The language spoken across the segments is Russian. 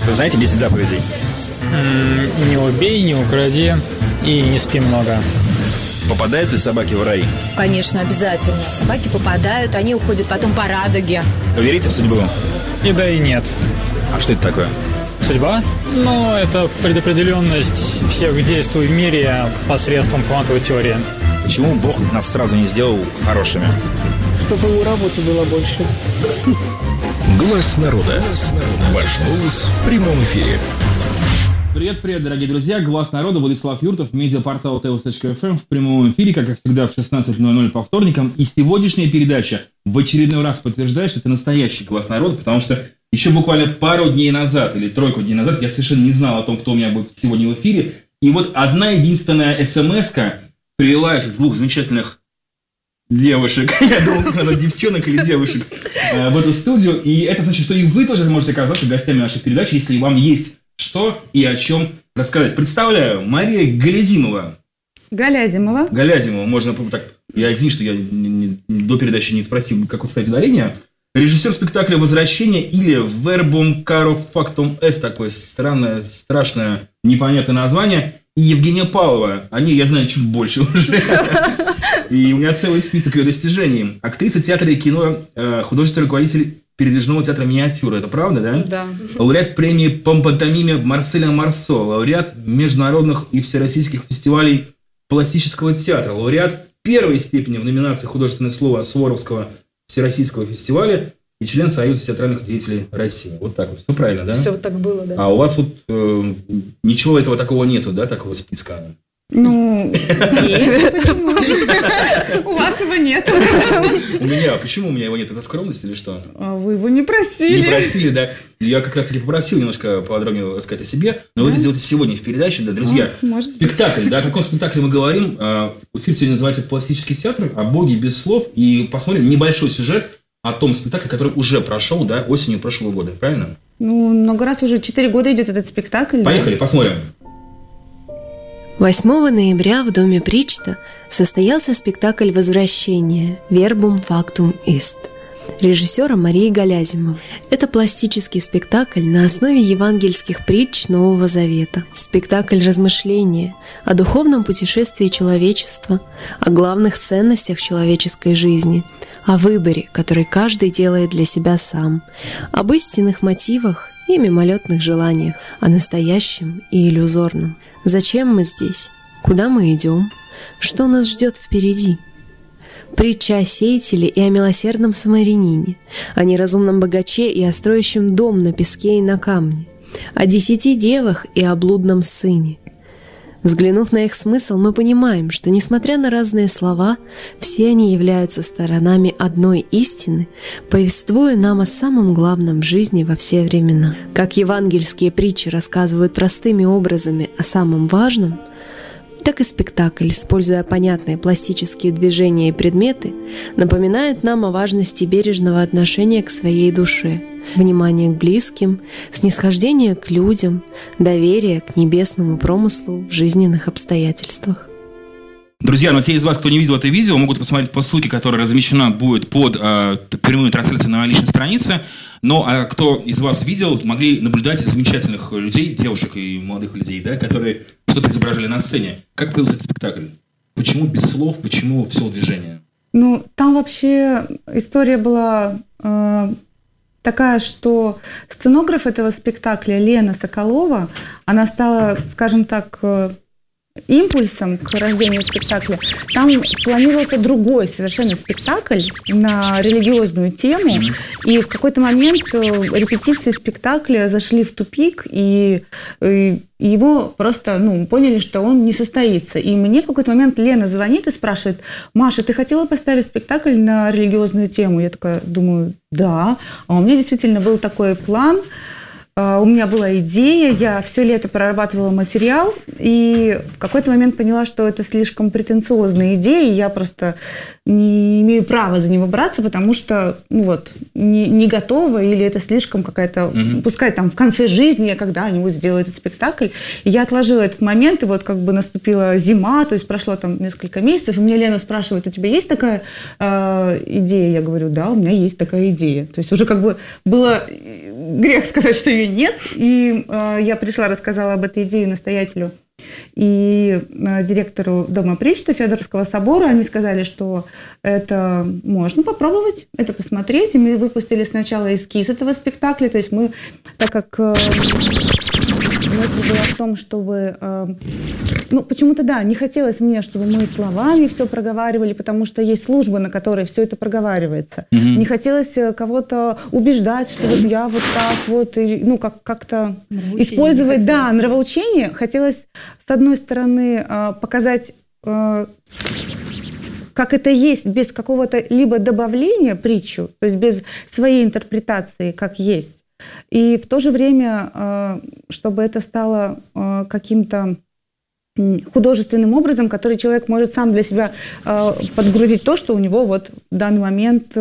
Вы знаете 10 заповедей? Не убей, не укради и не спи много. Попадают ли собаки в рай? Конечно, обязательно. Собаки попадают, они уходят потом по радуге. Вы верите в судьбу? И да, и нет. А что это такое? Судьба? Ну, это предопределенность всех действий в мире посредством квантовой теории. Почему Бог нас сразу не сделал хорошими? Чтобы его работы было больше. Глаз народа. Ваш голос в прямом эфире. Привет, дорогие друзья. Глаз народа, Владислав Юртов, медиапортал TVS.FM в прямом эфире, как всегда, в 16:00 по вторникам. И сегодняшняя передача в очередной раз подтверждает, что это настоящий глаз народа, потому что еще буквально пару дней назад или тройку дней назад я совершенно не знал о том, кто у меня будет сегодня в эфире. И вот одна единственная смс-ка привела этих двух замечательных девушек, я думал, как назвать девчонок или девушек, в эту студию. И это значит, что и вы тоже можете оказаться гостями нашей передачи, если вам есть что и о чем рассказать. Представляю, Мария Галязимова. Галязимова, можно так... Я извини, что я до передачи не спросил, как вот ставить ударение. Режиссер спектакля «Возвращение» или «Verbum caro factum est», такое странное, страшное, непонятное название. И Евгения Павлова. О ней я знаю чуть больше уже. И у меня целый список ее достижений. Актриса театра и кино, художественный руководитель передвижного театра «Миниатюра». Это правда, да? Да. Лауреат премии «Помпантомиме» Марселя Марсо. Лауреат международных и всероссийских фестивалей пластического театра. Лауреат первой степени в номинации «Художественное слово» Суворовского всероссийского фестиваля и член Союза театральных деятелей России. Вот так вот. Все правильно, да? Все вот так было, да. А у вас вот ничего этого такого нету, да, такого списка? Ну, есть. Почему? У вас его нет. У меня. Почему у меня его нет? Это скромность или что? А вы его не просили. Не просили, да. Я как раз-таки попросил немножко подробнее рассказать о себе. Но вы это сделаете сегодня в передаче, да, друзья. Спектакль, да. О каком спектакле мы говорим? Эфир сегодня называется «Пластический театр», о Боге без слов. И посмотрим небольшой сюжет о том спектакле, который уже прошел, да, осенью прошлого года. Правильно? Ну, много раз уже 4 года идет этот спектакль. Поехали, да? Посмотрим. 8 ноября в доме Причта состоялся спектакль «Возвращение» «Verbum factum est» режиссера Марии Галязимовой. Это пластический спектакль на основе евангельских притч Нового Завета. Спектакль размышления о духовном путешествии человечества, о главных ценностях человеческой жизни, о выборе, который каждый делает для себя сам, об истинных мотивах и мимолетных желаниях, о настоящем и иллюзорном. Зачем мы здесь? Куда мы идем? Что нас ждет впереди? Притча о сеятеле и о милосердном самарянине, о неразумном богаче и о строящем дом на песке и на камне, о 10 девах и о блудном сыне. Взглянув на их смысл, мы понимаем, что, несмотря на разные слова, все они являются сторонами одной истины, повествуя нам о самом главном в жизни во все времена. Как евангельские притчи рассказывают простыми образами о самом важном, так и спектакль, используя понятные пластические движения и предметы, напоминает нам о важности бережного отношения к своей душе, внимания к близким, снисхождения к людям, доверия к небесному промыслу в жизненных обстоятельствах. Друзья, но те из вас, кто не видел это видео, могут посмотреть по ссылке, которая размещена будет под прямую трансляцию на моей личной странице. Но кто из вас видел, могли наблюдать замечательных людей, девушек и молодых людей, да, которые что-то изображали на сцене. Как появился этот спектакль? Почему без слов, почему все в движении? Ну, там вообще история была такая, что сценограф этого спектакля Лена Соколова, она стала, скажем так, импульсом к рождению спектакля. Там планировался другой совершенно спектакль на религиозную тему, и в какой-то момент репетиции спектакля зашли в тупик, и его просто, поняли, что он не состоится. И мне в какой-то момент Лена звонит и спрашивает: «Маша, ты хотела поставить спектакль на религиозную тему?» Я такая думаю: да. А у меня действительно был такой план. У меня была идея, я все лето прорабатывала материал, и в какой-то момент поняла, что это слишком претенциозная идея, и я просто не имею права за него браться, потому что не готова, или это слишком какая-то... Пускай там в конце жизни я когда-нибудь сделаю этот спектакль. И я отложила этот момент, и вот как бы наступила зима, то есть прошло там несколько месяцев, и мне Лена спрашивает: у тебя есть такая идея? Я говорю: да, у меня есть такая идея. То есть уже как бы было грех сказать, что ее нет, и я пришла, рассказала об этой идее настоятелю и директору Дома Причты Федоровского собора. Они сказали, что это можно попробовать, это посмотреть. И мы выпустили сначала эскиз этого спектакля. То есть мы, так как мысль была в том, чтобы... почему-то, да, не хотелось мне, чтобы мы словами все проговаривали, потому что есть служба, на которой все это проговаривается. Не хотелось кого-то убеждать, что вот я вот так вот, и, как-то использовать, нравоучение. Хотелось, с одной стороны, показать, как это есть, без какого-то либо добавления притчу, то есть без своей интерпретации, как есть. И в то же время, чтобы это стало каким-то художественным образом, который человек может сам для себя подгрузить то, что у него вот в данный момент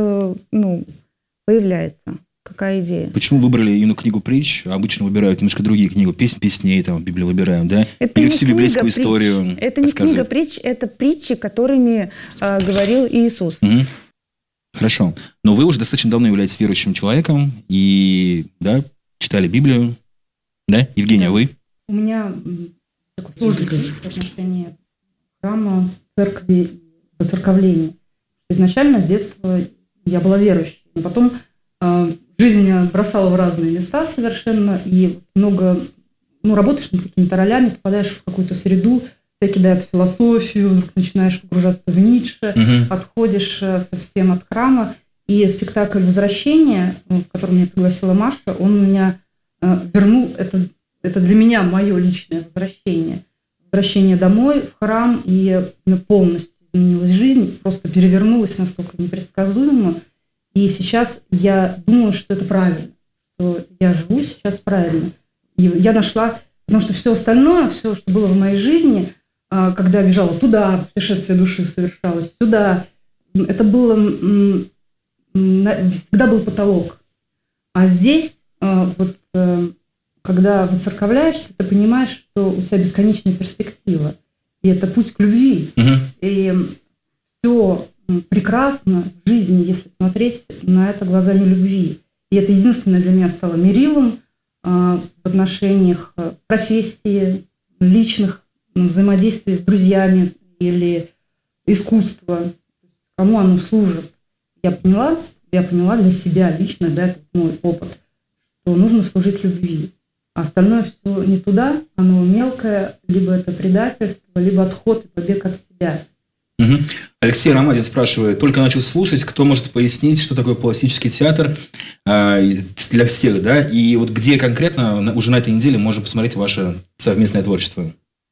появляется. Какая идея? Почему выбрали именно книгу притч? Обычно выбирают немножко другие книги. Песнь песней, там, в Библии выбираем, да? Это или всю библейскую историю. Это не книга притч, это притчи, которыми говорил Иисус. Хорошо. Но вы уже достаточно давно являетесь верующим человеком и, да, читали Библию. Да? Евгения, вы? У меня такое сложное отношение к храму, церкви и воцерковлению. Изначально с детства я была верующей, но потом жизнь меня бросала в разные места совершенно, и много, работаешь над какими-то ролями, попадаешь в какую-то среду, тебя кидают в философию, вдруг начинаешь погружаться в Ницше, отходишь совсем от храма, и спектакль «Возвращение», в котором меня пригласила Маша, он меня вернул, это для меня мое личное возвращение домой, в храм, и полностью изменилась жизнь, просто перевернулась настолько непредсказуемо. И сейчас я думаю, что это правильно, что я живу сейчас правильно. И я нашла, потому что все остальное, все, что было в моей жизни, когда я бежала туда, путешествие души совершалось, сюда, это было, всегда был потолок. А здесь, когда воцерковляешься, ты понимаешь, что у тебя бесконечная перспектива. И это путь к любви. И все прекрасно в жизни, если смотреть на это глазами любви. И это единственное для меня стало мерилом в отношениях профессии, личных взаимодействий с друзьями или искусства, кому оно служит. Я поняла для себя лично, да, это мой опыт, что нужно служить любви. А остальное все не туда, оно мелкое, либо это предательство, либо отход и побег от себя. Алексей Ромадин спрашивает: только начал слушать, кто может пояснить, что такое пластический театр для всех, да? И вот где конкретно уже на этой неделе можно посмотреть ваше совместное творчество?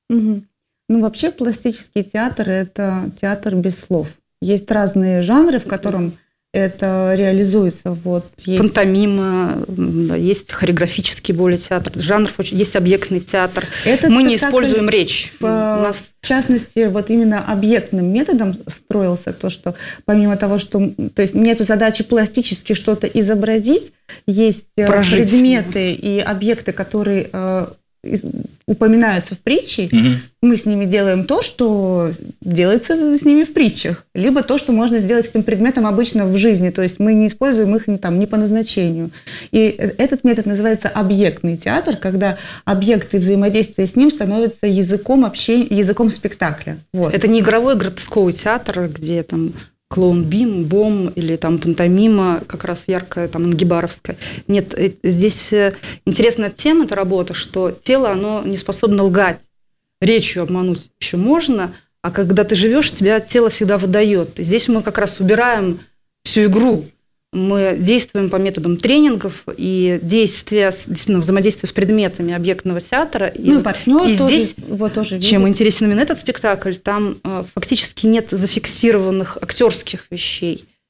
Вообще пластический театр – это театр без слов. Есть разные жанры, в котором это реализуется. Есть пантомима, есть хореографический более театр, жанров очень, есть объектный театр. Мы не используем речь. В частности, именно объектным методом строился то, что помимо того, что нету задачи пластически что-то изобразить, есть предметы и объекты, которые упоминаются в притче, мы с ними делаем то, что делается с ними в притчах, либо то, что можно сделать с этим предметом обычно в жизни, то есть мы не используем их не по назначению. И этот метод называется объектный театр, когда объекты взаимодействия с ним становятся языком спектакля. Это не игровой гротесковый театр, где там клоун бом или там пантомима, как раз яркая, там ангибаровская. Нет, здесь интересная тема, эта работа, что тело, оно не способно лгать. Речью обмануть еще можно, а когда ты живешь, тебя тело всегда выдает. Здесь мы как раз убираем всю игру. Мы действуем по методам тренингов и действительно взаимодействия с предметами объектного театра. И партнер и тоже, тоже чем интересен именно этот спектакль, там фактически нет зафиксированных актерских вещей.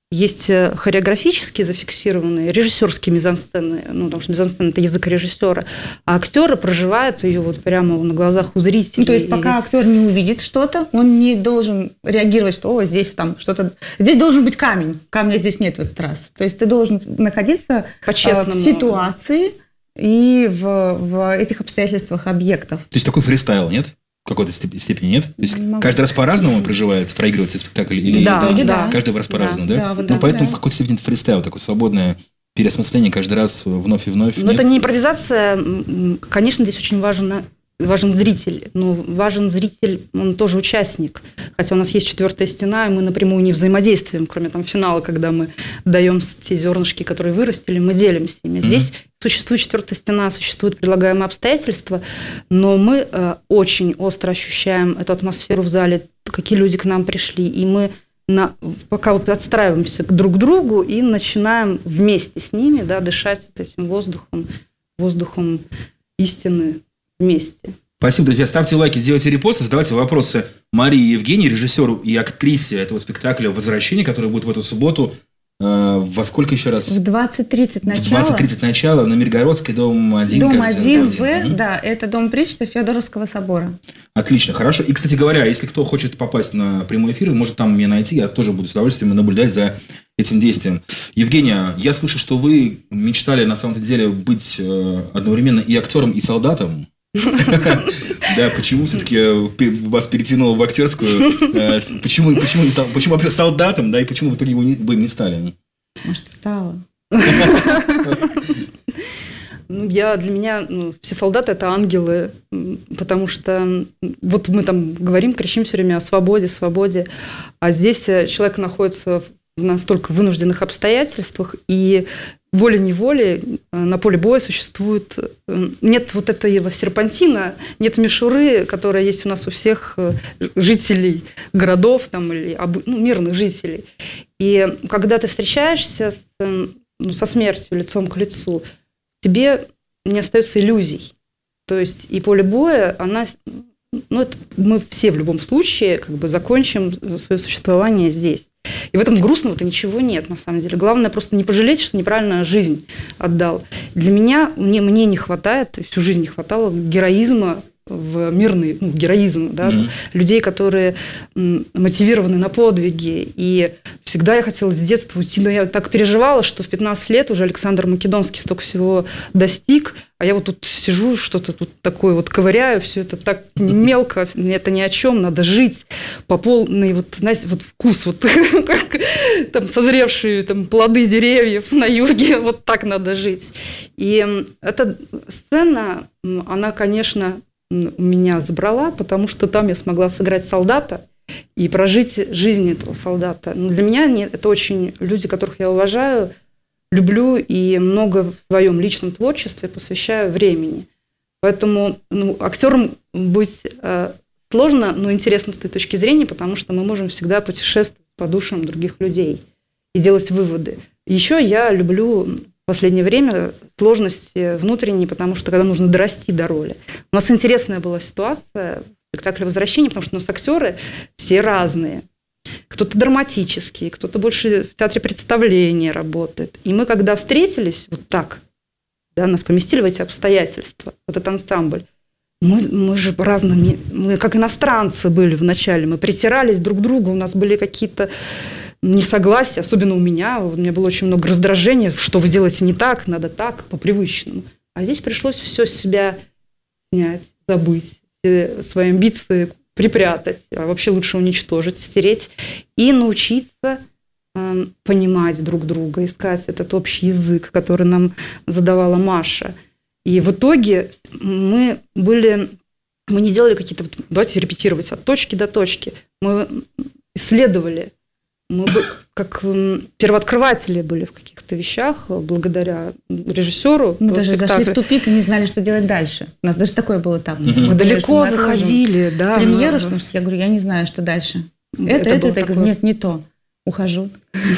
Есть хореографически зафиксированные, режиссерские мизансцены, потому что мизансцена – это язык режиссера, а актеры проживают ее вот прямо на глазах у зрителей. То есть пока актер не увидит что-то, он не должен реагировать, что здесь там что-то… Здесь должен быть камень, камня здесь нет в этот раз. То есть ты должен находиться в ситуации и в этих обстоятельствах объектов. То есть такой фристайл, нет? В какой-то степени нет? То есть каждый раз по-разному проживается, проигрывается спектакль? Или да. Каждый раз по-разному, да? Поэтому в какой-то степени это фристайл, такое свободное переосмысление каждый раз вновь и вновь. Но это не импровизация. Конечно, здесь очень важен зритель, но важен зритель, он тоже участник. Хотя у нас есть четвертая стена, и мы напрямую не взаимодействуем, кроме там финала, когда мы даем те зернышки, которые вырастили, мы делимся ими. Здесь существует четвертая стена, существуют предлагаемые обстоятельства, но мы очень остро ощущаем эту атмосферу в зале, какие люди к нам пришли, и мы пока вот подстраиваемся друг к другу и начинаем вместе с ними дышать вот этим воздухом истины вместе. Спасибо, друзья. Ставьте лайки, делайте репосты, задавайте вопросы Марии и Евгении, режиссеру и актрисе этого спектакля «Возвращение», который будет в эту субботу. Во сколько еще раз? В 20:30 начало. В 20:30 начало на Миргородской, дом 1. Дом 1В, да, это дом Причта Феодоровского собора. Отлично, хорошо. И, кстати говоря, если кто хочет попасть на прямой эфир, может там меня найти, я тоже буду с удовольствием наблюдать за этим действием. Евгения, я слышу, что вы мечтали на самом-то деле быть одновременно и актером, и солдатом. Да, почему все-таки вас перетянуло в актерскую? Почему солдатом, да, и почему в итоге вы не стали? Может, стала. Для меня все солдаты – это ангелы, потому что вот мы там говорим, кричим все время о свободе, свободе, а здесь человек находится в настолько вынужденных обстоятельствах, и волей-неволей на поле боя существует… Нет вот этого серпантина, нет мишуры, которая есть у нас у всех жителей городов там, или мирных жителей. И когда ты встречаешься со смертью лицом к лицу, тебе не остается иллюзий. То есть и поле боя, мы все в любом случае закончим свое существование здесь. И в этом грустного-то ничего нет, на самом деле. Главное просто не пожалеть, что неправильно жизнь отдал. Для меня, мне не хватает, всю жизнь не хватало героизма в мирный, героизм, людей, которые мотивированы на подвиги. И всегда я хотела с детства уйти, но я так переживала, что в 15 лет уже Александр Македонский столько всего достиг, а я вот тут сижу, что-то тут такое вот ковыряю, все это так мелко, это ни о чем, надо жить по полной, вкус, как там созревшие плоды деревьев на юге, вот так надо жить. И эта сцена, она, конечно, меня забрала, потому что там я смогла сыграть солдата и прожить жизнь этого солдата. Но для меня это очень люди, которых я уважаю, люблю и много в своем личном творчестве посвящаю времени. Поэтому актером быть сложно, но интересно с той точки зрения, потому что мы можем всегда путешествовать по душам других людей и делать выводы. Еще я люблю в последнее время сложности внутренние, потому что когда нужно дорасти до роли. У нас интересная была ситуация в спектакле «Возвращение», потому что у нас актеры все разные. Кто-то драматический, кто-то больше в театре представления работает. И мы, когда встретились вот так, нас поместили в эти обстоятельства, вот этот ансамбль, мы же разными, мы как иностранцы были вначале, мы притирались друг к другу, у нас были какие-то несогласия, особенно у меня было очень много раздражения, что вы делаете не так, надо так, по-привычному. А здесь пришлось все с себя снять, забыть, все свои амбиции припрятать, а вообще лучше уничтожить, стереть и научиться понимать друг друга, искать этот общий язык, который нам задавала Маша. И в итоге мы не делали какие-то, давайте репетировать от точки до точки, мы исследовали, мы как первооткрыватели были в каких-то вещах, благодаря режиссеру. Мы даже зашли в тупик и не знали, что делать дальше. У нас даже такой был этап. Мы далеко заходили, да. Премьеру, потому что я говорю, я не знаю, что дальше. Я говорю, нет, не то. Ухожу.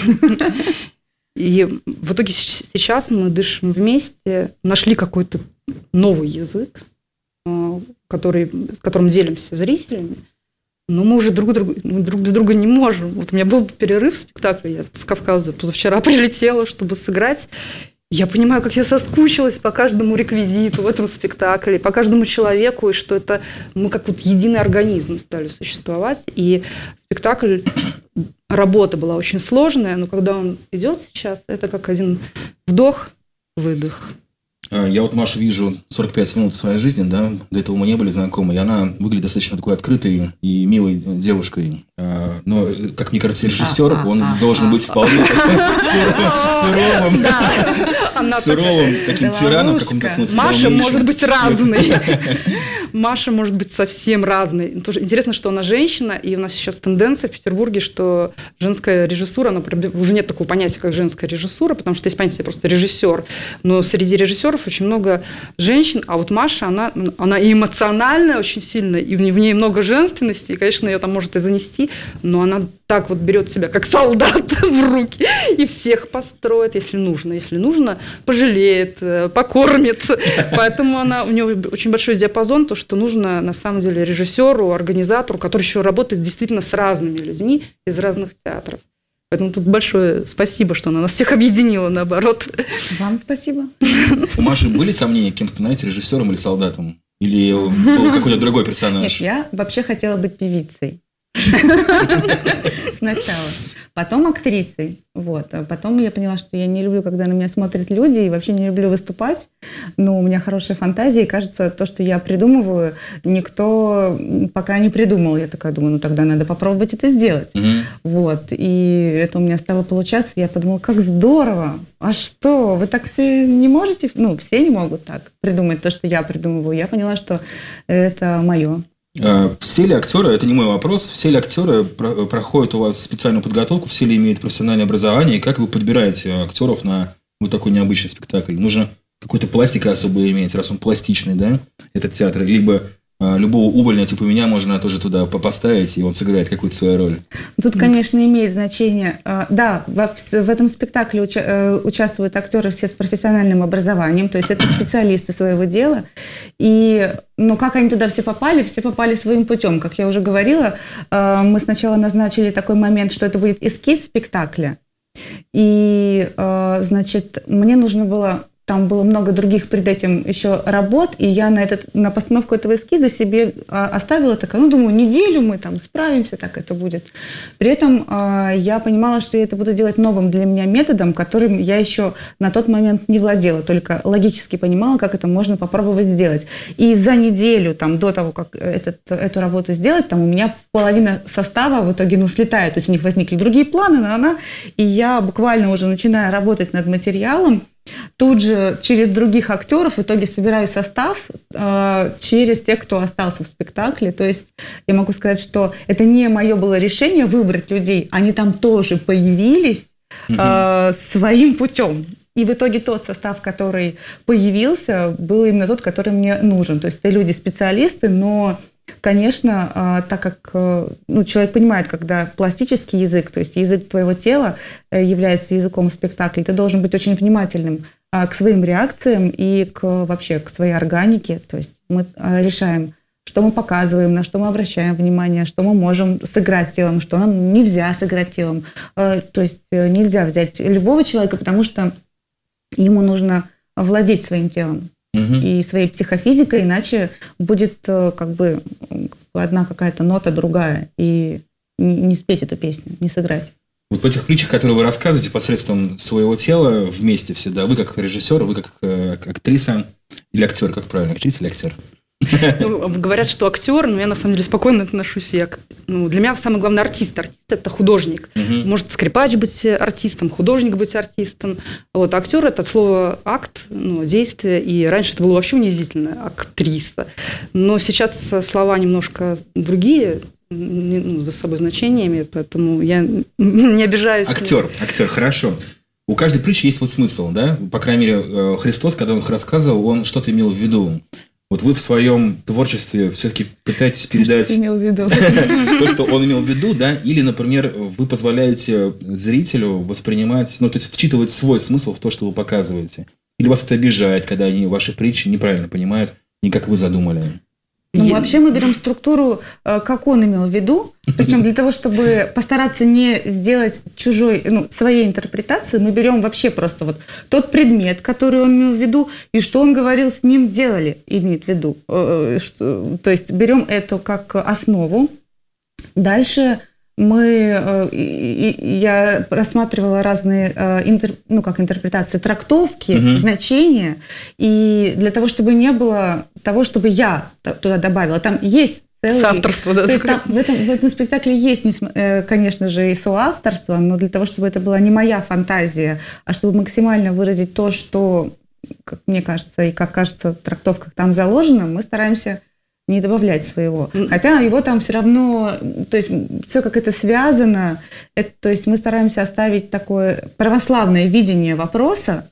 И в итоге сейчас мы дышим вместе, нашли какой-то новый язык, с которым делимся зрителями. но мы уже друг без друга не можем. Вот у меня был перерыв в спектакле, я с Кавказа позавчера прилетела, чтобы сыграть. Я понимаю, как я соскучилась по каждому реквизиту в этом спектакле, по каждому человеку, и что это мы как вот единый организм стали существовать. И спектакль, работа была очень сложная, но когда он идет сейчас, это как один вдох, выдох. Я вот Машу вижу 45 минут в своей жизни, да, до этого мы не были знакомы, и она выглядит достаточно такой открытой и милой девушкой. Но, как мне кажется, режиссер, он должен быть вполне суровым, таким тираном в каком-то смысле. Маша может быть разной. Маша может быть совсем разной. Тоже интересно, что она женщина, и у нас сейчас тенденция в Петербурге, что женская режиссура, уже нет такого понятия, как женская режиссура, потому что есть понятие просто режиссер. Но среди режиссеров очень много женщин, а вот Маша, она и эмоциональная очень сильно, и в ней много женственности, и, конечно, ее там может и занести, но она так вот берет себя как солдат в руки и всех построит, если нужно, пожалеет, покормит. Поэтому у нее очень большой диапазон, то, что нужно на самом деле режиссеру, организатору, который еще работает действительно с разными людьми из разных театров. Поэтому тут большое спасибо, что она нас всех объединила, наоборот. Вам спасибо. У Маши были сомнения, кем становиться, режиссером или солдатом? Или был какой-то другой персонаж? Нет, я вообще хотела быть певицей. Сначала. Потом актрисой. Вот. А потом я поняла, что я не люблю, когда на меня смотрят люди, и вообще не люблю выступать. Но у меня хорошая фантазия, и кажется, то, что я придумываю, никто пока не придумал. Я такая думаю, тогда надо попробовать это сделать. Вот. И это у меня стало получаться. Я подумала, как здорово! А что? Вы так все не можете? Все не могут так придумать то, что я придумываю. Я поняла, что это мое. Все ли актеры, это не мой вопрос, все ли актеры проходят у вас специальную подготовку, все ли имеют профессиональное образование, и как вы подбираете актеров на вот такой необычный спектакль? Нужно какой-то пластика особо иметь, раз он пластичный, да, этот театр, либо любого увольня типа меня можно тоже туда поставить, и он сыграет какую-то свою роль. Тут, конечно, имеет значение. Да, в этом спектакле участвуют актеры все с профессиональным образованием, то есть это специалисты своего дела. И как они туда все попали своим путем. Как я уже говорила, мы сначала назначили такой момент, что это будет эскиз спектакля. И, значит, мне нужно было... Там было много других перед этим еще работ, и я на постановку этого эскиза себе оставила такая, думаю, неделю мы там справимся, так это будет. При этом я понимала, что я это буду делать новым для меня методом, которым я еще на тот момент не владела, только логически понимала, как это можно попробовать сделать. И за неделю до того, как эту работу сделать, у меня половина состава в итоге слетает, то есть у них возникли другие планы, и я буквально уже начиная работать над материалом, тут же через других актеров в итоге собираю состав через тех, кто остался в спектакле. То есть я могу сказать, что это не мое было решение выбрать людей, они там тоже появились своим путем. И в итоге тот состав, который появился, был именно тот, который мне нужен. То есть это люди-специалисты, но... Конечно, так как человек понимает, когда пластический язык, то есть язык твоего тела является языком спектакля, ты должен быть очень внимательным к своим реакциям и вообще к своей органике. То есть мы решаем, что мы показываем, на что мы обращаем внимание, что мы можем сыграть телом, что нам нельзя сыграть телом. То есть нельзя взять любого человека, потому что ему нужно владеть своим телом. И своей психофизикой, иначе будет одна какая-то нота другая, и не спеть эту песню, не сыграть. Вот в этих притчах, которые вы рассказываете посредством своего тела вместе все, да, вы как режиссер, вы как актриса или актер, как правильно, актриса или актер? Говорят, что актер, но я на самом деле спокойно отношусь. Для меня самый главный артист. Артист – это художник. Может скрипач быть артистом, художник быть артистом. Вот актер – это от слова акт, действие. И раньше это было вообще унизительно – актриса. Но сейчас слова немножко другие, за собой значениями, поэтому я не обижаюсь. Актер, хорошо. У каждой притчи есть смысл, да? По крайней мере, Христос, когда он их рассказывал, он что-то имел в виду. Вот вы в своем творчестве все-таки пытаетесь передать то, что он имел в виду, да? Или, например, вы позволяете зрителю воспринимать, то есть вчитывать свой смысл в то, что вы показываете? Или вас это обижает, когда они ваши притчи неправильно понимают, не как вы задумали? Вообще мы берем структуру, как он имел в виду, причем для того, чтобы постараться не сделать чужой, своей интерпретации, мы берем вообще просто вот тот предмет, который он имел в виду, и что он говорил, с ним делали, имеет в виду. То есть берем это как основу. Дальше я рассматривала разные интерпретации, трактовки, значения, и для того, чтобы не было того, чтобы я туда добавила, там есть целый... Соавторство, да. То есть там, в этом спектакле есть, конечно же, и соавторство, но для того, чтобы это была не моя фантазия, а чтобы максимально выразить то, что, как мне кажется, и как кажется в трактовках там заложено, мы стараемся не добавлять своего. Хотя его там все равно, то есть все как это связано, то есть мы стараемся оставить такое православное видение вопроса,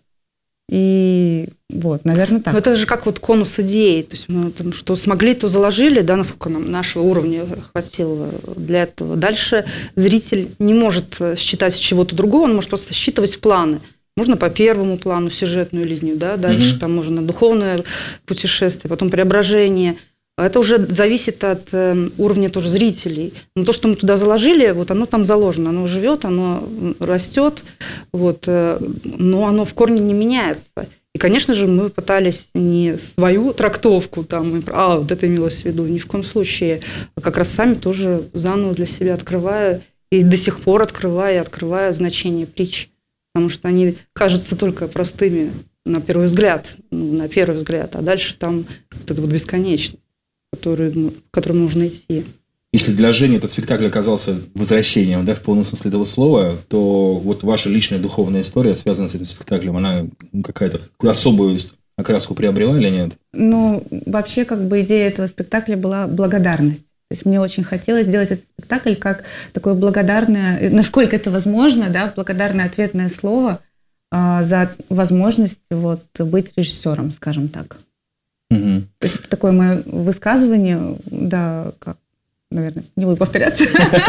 и вот, наверное, так. Но это же как вот конус идей, то есть мы там, что смогли, то заложили, да, насколько нам нашего уровня хватило для этого. Дальше зритель не может считать чего-то другого, он может просто считывать планы. Можно по первому плану сюжетную линию, да, дальше там можно духовное путешествие, потом преображение. Это уже зависит от уровня тоже зрителей. Но то, что мы туда заложили, вот оно там заложено, оно живет, оно растет, вот, но оно в корне не меняется. И, конечно же, мы пытались не свою трактовку, там, вот это имелось в виду, ни в коем случае, а как раз сами тоже заново для себя открывая, и до сих пор открывая значение притч, потому что они кажутся только простыми на первый взгляд, а дальше там вот эта вот бесконечность, в которую нужно идти. Если для Жени этот спектакль оказался возвращением, да, в полном смысле этого слова, то вот ваша личная духовная история, связанная с этим спектаклем, она какая-то особую окраску приобрела или нет? Вообще, как бы идея этого спектакля была благодарность. То есть мне очень хотелось сделать этот спектакль как такое благодарное, насколько это возможно, да, благодарное ответное слово за возможность вот быть режиссером, скажем так. То есть это такое мое высказывание, да, как, наверное, не буду повторяться.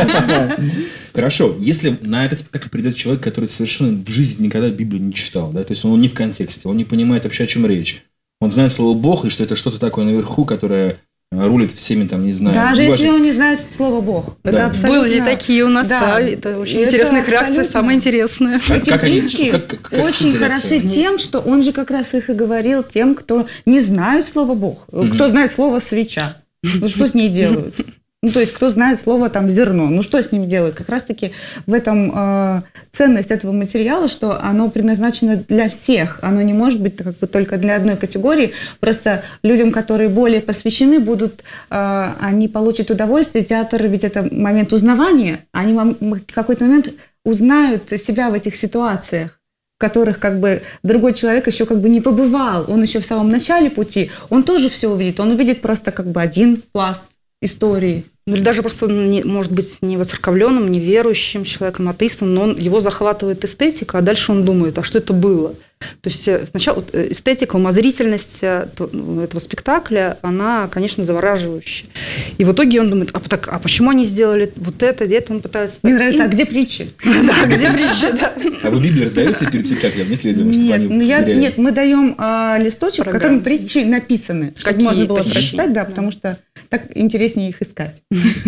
Хорошо, если на этот спектакль придет человек, который совершенно в жизни никогда Библию не читал, да, то есть он не в контексте, он не понимает вообще, о чем речь, он знает слово Бог и что это что-то такое наверху, которое рулит всеми, там, не знаю. Даже если он не знает слово Бог. Да. Это абсолютно... Были такие у нас, да. Это очень интересных реакций, самое интересное. Эти притчи очень хороши тем, что он же как раз их и говорил тем, кто не знает слово Бог, кто знает слово свеча. Что с ней делают? То есть, кто знает слово там зерно, что с ним делают? Как раз-таки в этом ценность этого материала, что оно предназначено для всех. Оно не может быть как бы только для одной категории. Просто людям, которые более посвящены, они получат удовольствие. Театр, ведь это момент узнавания. Они в какой-то момент узнают себя в этих ситуациях, в которых как бы другой человек еще как бы не побывал. Он еще в самом начале пути. Он тоже все увидит. Он увидит просто как бы один пласт истории. Или даже просто, может быть, не воцерковленным, не верующим человеком, атеистом, но его захватывает эстетика, а дальше он думает, а что это было? То есть сначала эстетика, умозрительность этого спектакля, она, конечно, завораживающая. И в итоге он думает, а почему они сделали вот это, где-то он пытается... Мне нравится, а где притчи? Да, где притчи, да. А вы Библию раздаете перед спектаклем, нет, людям, чтобы они смотрели? Нет, мы даем листочек, в котором притчи написаны, чтобы можно было прочитать, да, потому что так интереснее их искать.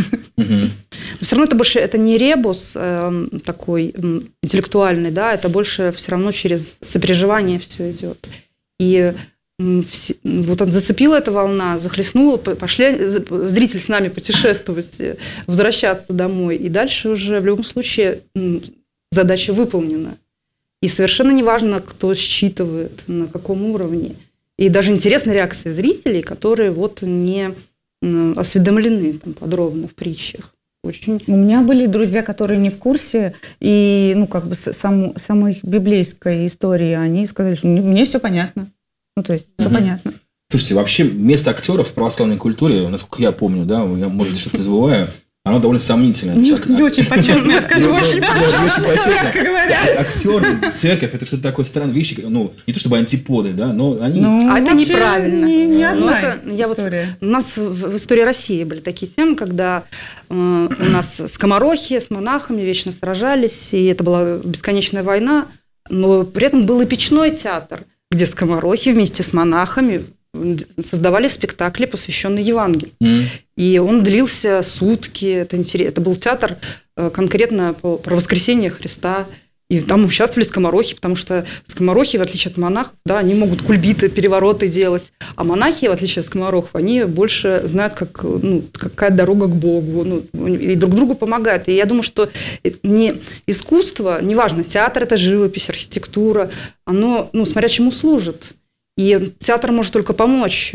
Все равно это больше, это не ребус такой интеллектуальный, да, это больше все равно через сопереживание все идет. И вот он зацепила эта волна, захлестнула, пошли зритель с нами путешествовать, возвращаться домой. И дальше уже в любом случае задача выполнена. И совершенно неважно, кто считывает, на каком уровне. И даже интересна реакция зрителей, которые вот не осведомлены там подробно в притчах. Очень... У меня были друзья, которые не в курсе, и как бы самой библейской истории, они сказали, что мне все понятно. То есть все понятно. Слушайте, вообще место актеров в православной культуре, насколько я помню, да, я, может, что-то забываю, оно довольно сомнительное. Не очень почетно, я скажу, очень почетно. Актер, церковь, это что-то такое странное вещи, не то чтобы антиподы, да, но они... это неправильно. Не одна история. У нас в истории России были такие темы, когда у нас скоморохи с монахами вечно сражались, и это была бесконечная война, но при этом был и печной театр, где скоморохи вместе с монахами создавали спектакли, посвященные Евангелию. И он длился сутки. Это был театр конкретно про воскресение Христа. И там участвовали скоморохи, потому что скоморохи, в отличие от монахов, да, они могут кульбиты, перевороты делать. А монахи, в отличие от скоморохов, они больше знают, какая дорога к Богу, и друг другу помогают. И я думаю, что не искусство, неважно, театр – это живопись, архитектура, оно, смотря чему служит. И театр может только помочь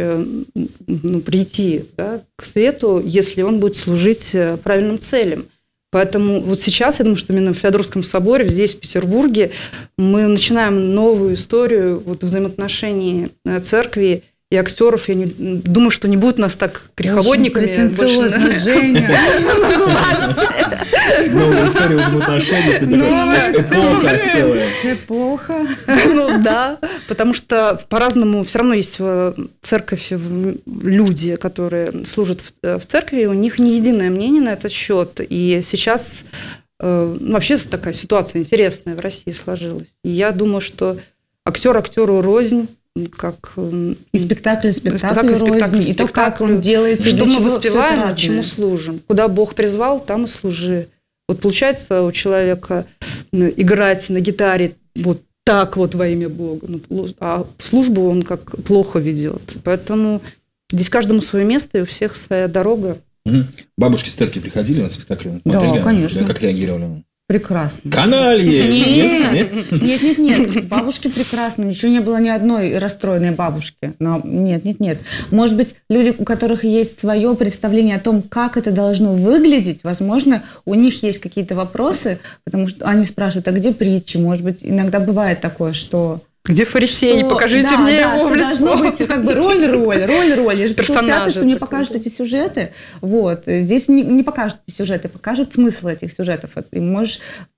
прийти, да, к свету, если он будет служить правильным целям. Поэтому вот сейчас, я думаю, что именно в Феодоровском соборе, здесь, в Петербурге, мы начинаем новую историю взаимоотношений церкви и актеров. Я думаю, что не будут нас так греховодниками больше называть. Новая история взаимоотношений, это такая эпоха целая. Эпоха. Да, потому что по-разному все равно есть в церковь люди, которые служат в церкви, у них не единое мнение на этот счет. И сейчас вообще такая ситуация интересная в России сложилась. И я думаю, что актер актеру рознь, как и спектакль рознь, и то, как он делается, что мы воспеваем, чему служим. Куда Бог призвал, там и служи. Вот получается у человека играть на гитаре вот так вот во имя Бога, а службу он как плохо ведет. Поэтому здесь каждому свое место, и у всех своя дорога. Бабушки с церкви приходили на спектакль? Да, конечно. Да, как реагировали? Прекрасно. Каналье! Нет. Бабушки прекрасно. Ничего не было ни одной расстроенной бабушки. Но нет. Может быть, люди, у которых есть свое представление о том, как это должно выглядеть, возможно, у них есть какие-то вопросы, потому что они спрашивают, а где притчи? Может быть, иногда бывает такое, что... Где фарисей? Покажите мне его в лицо. Должно быть как бы роль. Я же пришел в театр, что мне покажут эти сюжеты. Вот. Здесь не покажут эти сюжеты, покажут смысл этих сюжетов. И можешь...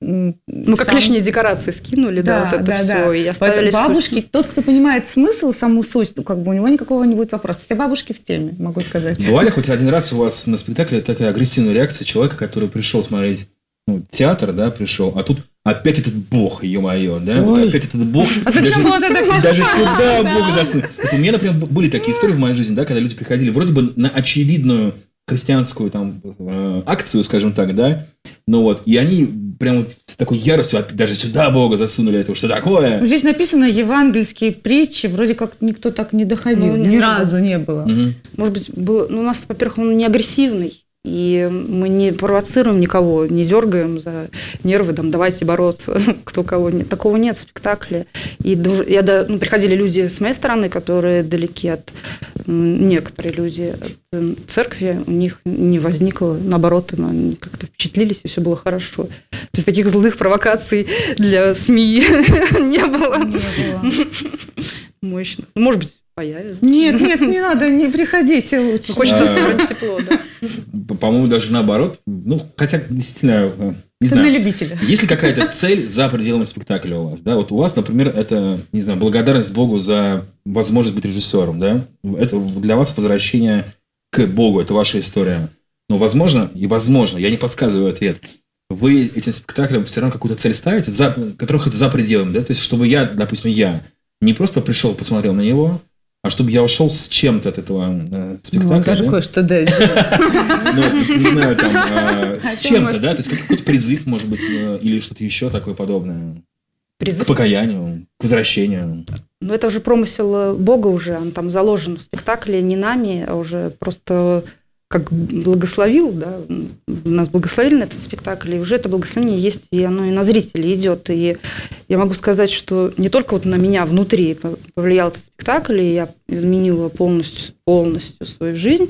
как лишние декорации скинули, вот это все, и оставили бабушки, тот, кто понимает смысл, саму суть, у него никакого не будет вопроса. Все бабушки в теме, могу сказать. Бывали хоть один раз у вас на спектакле такая агрессивная реакция человека, который пришел смотреть театр, да, пришел, а тут опять этот бог, ё-моё, да? Вот опять этот бог. А зачем было это? Даже сюда бог засунул. У меня, например, были такие истории в моей жизни, да, когда люди приходили вроде бы на очевидную христианскую там акцию, скажем так, да, и они прямо с такой яростью даже сюда бога засунули, это что такое? Здесь написано евангельские притчи, вроде как никто так не доходил, ни разу не было. Может быть, было, у нас, во-первых, он не агрессивный. И мы не провоцируем никого, не дергаем за нервы, давайте бороться, кто кого. Нет, такого нет в спектакле. И приходили люди с моей стороны, которые далеки от... Некоторые люди от церкви, у них не возникло, наоборот, они как-то впечатлились, и все было хорошо. Без таких злых провокаций для СМИ не было. Мощно. Может быть, появится. Нет, не надо, не приходите лучше. Хочется сыграть тепло, да. По-моему, даже наоборот. Хотя, действительно, не знаю. Любителя. Есть ли какая-то цель за пределами спектакля у вас? Да? Вот у вас, например, это, не знаю, благодарность Богу за возможность быть режиссером, да? Это для вас возвращение к Богу, это ваша история. Но возможно, я не подсказываю ответ, вы этим спектаклем все равно какую-то цель ставите, которых это за пределами, да? То есть, чтобы я не просто пришел, посмотрел на него, а чтобы я ушел с чем-то от этого спектакля. Даже кое-что, да. Не знаю, с чем-то, да? То есть какой-то призыв, может быть, или что-то еще такое подобное. Призыв? К покаянию, к возвращению. Это уже промысел Бога уже, он там заложен в спектакле не нами, а уже просто как благословил, да, нас благословили на этот спектакль, и уже это благословение есть, и оно и на зрителей идет. И я могу сказать, что не только на меня внутри повлиял этот спектакль, и я изменила полностью свою жизнь,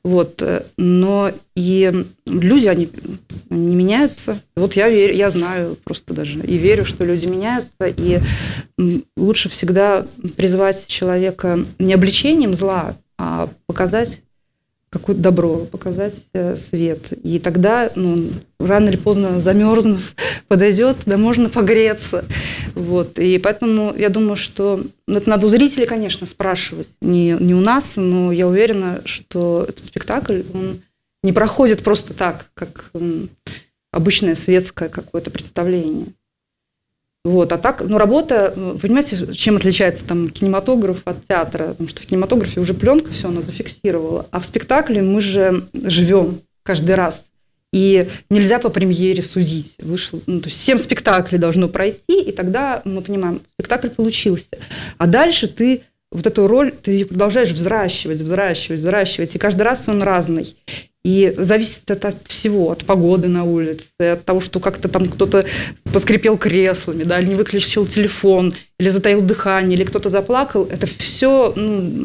но и люди, они не меняются. Я верю, я знаю просто даже, и верю, что люди меняются, и лучше всегда призвать человека не обличением зла, а показать какое-то добро, показать свет. И тогда, рано или поздно замерзнув, подойдет, да можно погреться. И поэтому я думаю, что это надо у зрителей, конечно, спрашивать, не у нас, но я уверена, что этот спектакль, он не проходит просто так, как обычное светское какое-то представление. Вот, а так, ну, работа, понимаете, чем отличается там кинематограф от театра? Потому что в кинематографе уже пленка все она зафиксировала, а в спектакле мы же живем каждый раз. И нельзя по премьере судить. Вышел, ну, то есть 7 спектаклей должно пройти, и тогда мы понимаем, спектакль получился. А дальше ты вот эту роль ты продолжаешь взращивать, и каждый раз он разный. И зависит это от всего, от погоды на улице, от того, что как-то там кто-то поскрипел креслами, да, или не выключил телефон, или затаил дыхание, или кто-то заплакал. Это все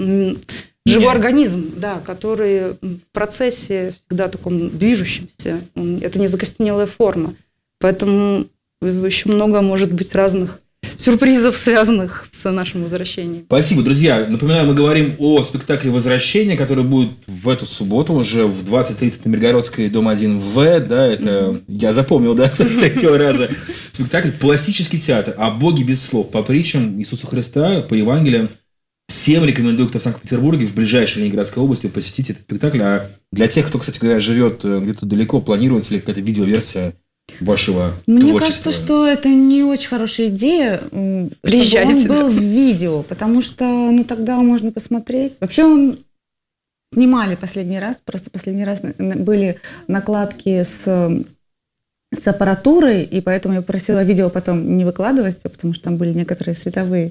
живой организм, да, который в процессе всегда таком движущемся. Это не закостенелая форма. Поэтому еще много может быть разных сюрпризов, связанных с нашим возвращением. Спасибо, друзья. Напоминаю, мы говорим о спектакле «Возвращение», который будет в эту субботу уже в 20:30 на Миргородской, дом 1В. Да, это я запомнил, да, с третьего раза. Спектакль «Пластический театр» о Боге без слов по притчам Иисуса Христа, по Евангелиям. Всем рекомендую, кто в Санкт-Петербурге, в ближайшей Ленинградской области, посетить этот спектакль. А для тех, кто, кстати говоря, живет где-то далеко, планируется ли какая-то видеоверсия вашего Мне творчества? кажется, что это не очень хорошая идея, чтобы он был в видео, потому что, ну, тогда можно посмотреть. Вообще он снимали последний раз были накладки с аппаратурой, и поэтому я просила видео потом не выкладывать, потому что там были некоторые световые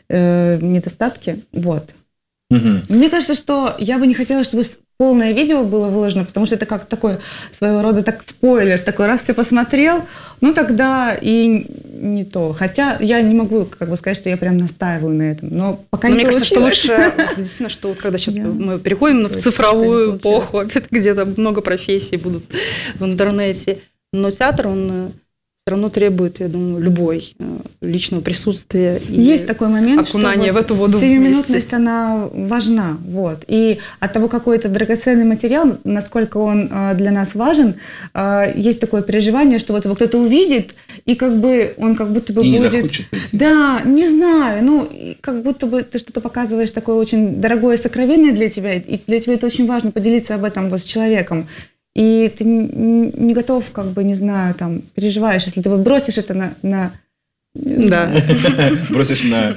недостатки. Вот. Мне кажется, что я бы не хотела, чтобы полное видео было выложено, потому что это как такой своего рода спойлер. Такой раз все посмотрел, ну тогда и не то. Хотя я не могу сказать, что я прям настаиваю на этом. Но пока не получилось. Мне кажется, что лучше, действительно, что вот когда сейчас мы переходим в цифровую эпоху, где там много профессий будут в интернете, но театр, он все равно требует, я думаю, любой личного присутствия. Есть такой момент, окунания в эту воду. Сиюминутность, она важна. Вот. И от того, какой это драгоценный материал, насколько он для нас важен, есть такое переживание, что вот его кто-то увидит, и он как будто бы и будет... не захочет прийти. Да, не знаю. Как будто бы ты что-то показываешь такое очень дорогое, сокровенное для тебя, и для тебя это очень важно поделиться об этом с человеком. И ты не готов, не знаю, переживаешь, если ты бросишь это на да. Бросишь на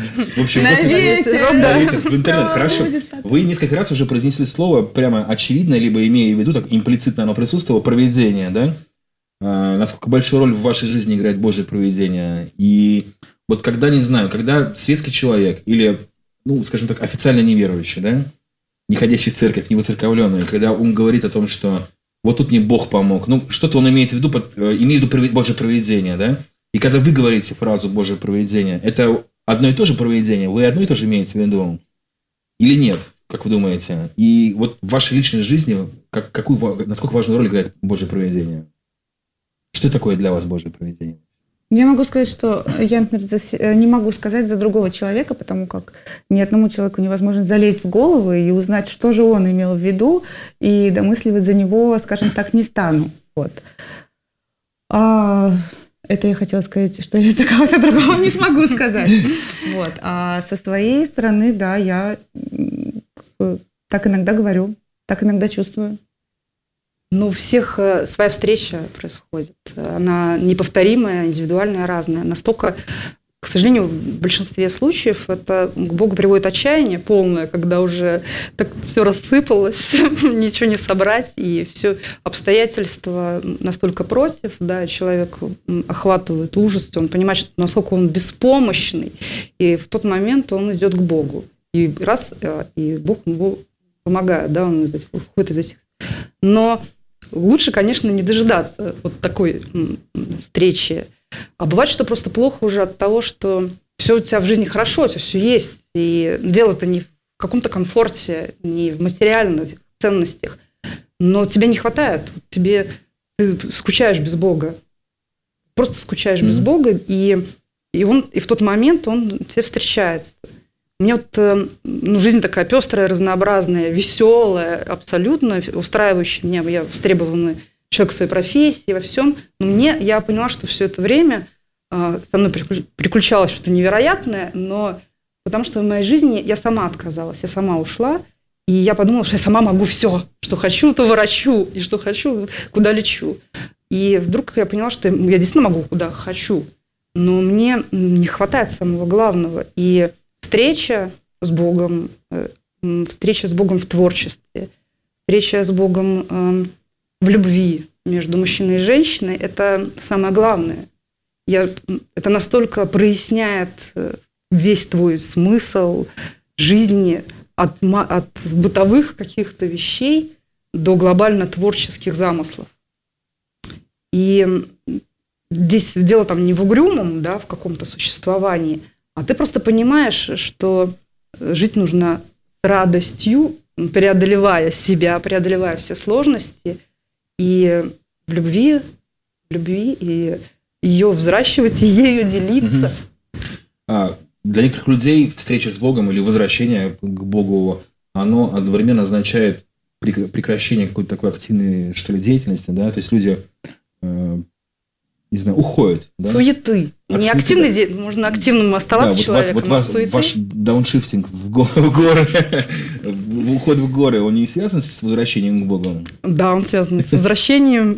ветер, в интернет. Хорошо. Вы несколько раз уже произнесли слово прямо очевидно, либо имея в виду, так имплицитно оно присутствовало, провидение, да? Насколько большую роль в вашей жизни играет Божье провидение? И вот когда, не знаю, когда светский человек или, скажем так, официально неверующий, да, не ходящий в церковь, не воцерковленный, когда он говорит о том, что вот тут мне Бог помог. Что-то он имеет в виду, Божье провидение, да? И когда вы говорите фразу Божье провидение, это одно и то же провидение? Вы одно и то же имеете в виду? Или нет? Как вы думаете? И вот в вашей личной жизни насколько важную роль играет Божье провидение? Что такое для вас Божье провидение? Я могу сказать, что я, например, не могу сказать за другого человека, потому как ни одному человеку невозможно залезть в голову и узнать, что же он имел в виду, и домысливать за него, скажем так, не стану. Вот. Это я хотела сказать, что я за кого-то другого не смогу сказать. Вот. А со своей стороны, да, я так иногда говорю, так иногда чувствую. У всех своя встреча происходит. Она неповторимая, индивидуальная, разная. Настолько, к сожалению, в большинстве случаев это к Богу приводит отчаяние полное, когда уже так все рассыпалось, ничего не собрать, и все обстоятельства настолько против, да, человек охватывает ужас, он понимает, насколько он беспомощный, и в тот момент он идет к Богу. И Бог ему помогает, да, он выходит из этих. Но лучше, конечно, не дожидаться вот такой встречи. А бывает, что просто плохо уже от того, что все у тебя в жизни хорошо, у тебя все есть. И дело-то не в каком-то комфорте, не в материальных ценностях. Но тебе не хватает. Ты скучаешь без Бога. Просто скучаешь без Бога. И в тот момент он тебе встречается. У меня жизнь такая пестрая, разнообразная, веселая, абсолютно устраивающая меня. Я востребованный человек в своей профессии, во всем. Но я поняла, что все это время со мной приключалось что-то невероятное, но потому что в моей жизни я сама отказалась, я сама ушла, и я подумала, что я сама могу все, что хочу, то ворочу, и что хочу, куда лечу. И вдруг я поняла, что я действительно могу, куда хочу. но мне не хватает самого главного. И встреча с Богом в творчестве, встреча с Богом в любви между мужчиной и женщиной – это самое главное. Это настолько проясняет весь твой смысл жизни от бытовых каких-то вещей до глобально-творческих замыслов. И здесь дело там не в угрюмом, да, в каком-то существовании, а ты просто понимаешь, что жить нужно с радостью, преодолевая себя, преодолевая все сложности, и в любви и ее взращивать, и ею делиться. Для некоторых людей встреча с Богом или возвращение к Богу, оно одновременно означает прекращение какой-то такой активной, что ли, деятельности, да, то есть люди, не знаю, уходят. Да? Суеты. Не активной деятельности, можно активным оставаться человеком, а суеты. Ваш дауншифтинг в горы, уход в горы, он не связан с возвращением к Богу? Да, он связан с возвращением.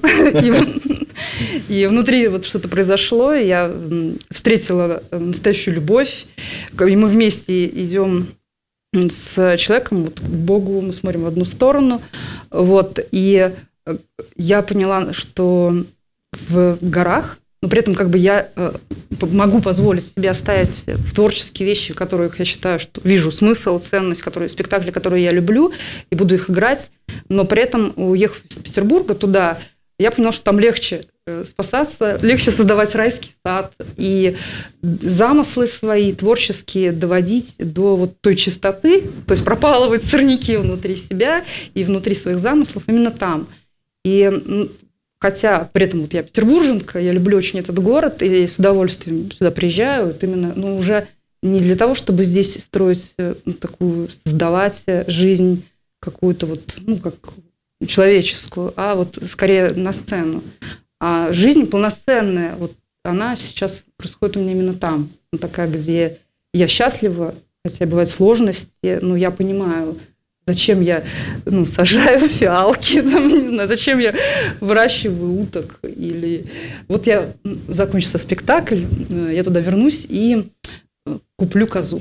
И внутри вот что-то произошло, и я встретила настоящую любовь, и мы вместе идем с человеком вот, к Богу, мы смотрим в одну сторону, вот, и я поняла, что в горах, но при этом как бы я могу позволить себе оставить в творческие вещи, в которых я считаю, что вижу смысл, ценность, спектакли, которые я люблю, и буду их играть, но при этом, уехав из Петербурга туда, я поняла, что там легче спасаться, легче создавать райский сад и замыслы свои творческие доводить до вот той чистоты, то есть пропалывать сорняки внутри себя и внутри своих замыслов именно там. И хотя при этом вот я петербурженка, я люблю очень этот город и с удовольствием сюда приезжаю, вот именно, уже не для того, чтобы здесь строить такую, создавать жизнь какую-то вот, как человеческую, а вот скорее на сцену. А жизнь полноценная, вот она сейчас происходит у меня именно там, такая, где я счастлива, хотя бывают сложности, но я понимаю, зачем я сажаю фиалки, не знаю, зачем я выращиваю уток. Или вот я закончится спектакль, я туда вернусь и куплю козу.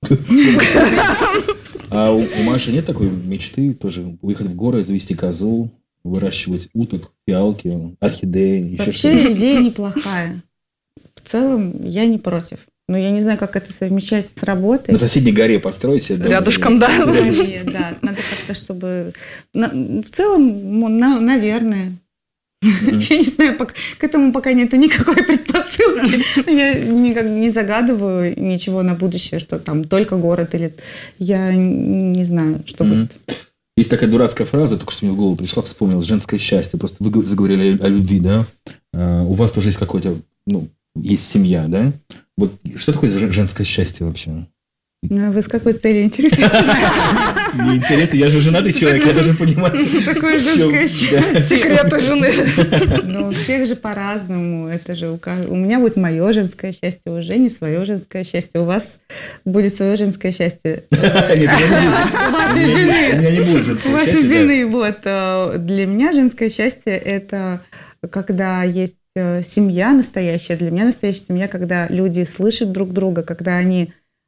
А у Маши нет такой мечты тоже уехать в горы, завести козу, выращивать уток, фиалки, орхидеи, еще что-то? Вообще идея неплохая. В целом я не против. Но я не знаю, как это совмещать с работой. На соседней горе построить себе. Рядышком, да. Да, надо как-то, чтобы... В целом, наверное. Я не знаю, к этому пока нету никакой предпосылки. Я никак не загадываю ничего на будущее, что там только город или... Я не знаю, что будет. Есть такая дурацкая фраза, только что мне в голову пришла, вспомнил, женское счастье. Просто вы заговорили о любви, да? У вас тоже есть какое-то... есть семья, да? Вот что такое женское счастье вообще? Вы с какой целью интересуетесь? Мне интересно, я же женатый человек, я должен понимать. Такое женское счастье. Секреты жены. У всех же по-разному. Это же у меня будет мое женское счастье, у Жени свое женское счастье, у вас будет свое женское счастье. Нет, у вашей жены. У меня не будет женского счастья. У вашей жены. Вот. Для меня женское счастье – это когда есть семья настоящая. Для меня настоящая семья, когда люди слышат друг друга, когда они